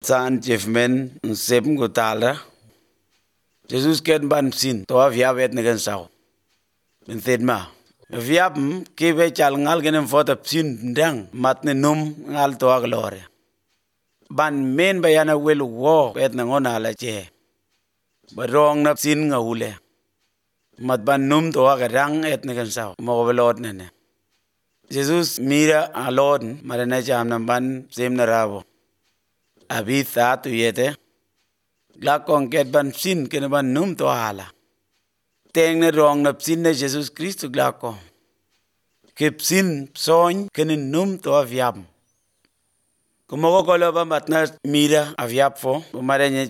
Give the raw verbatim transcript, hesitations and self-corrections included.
San Jeffmen Nsep Ngutala. Jesus ken ban sin to avia vet negen sao. Ben thedma. Viapm kibe chal ngal genen fota sin ndang matne num ngal to aglore. Ban men bayana wel wo vet ngona la che. Barong na sin ngaule. Mat ban num to agarang et negen sao. Mo velot nene. Jesus mira alon marana jam nam ban sem na rabo. Abi tha tu yete. La konket ban sin kena ban num to hala. Teng na rong na sin na Jesus Christ glako. Kep sin soñ kena num to aviam. Kumogo kolo ba matna mira aviap fo. Umaranya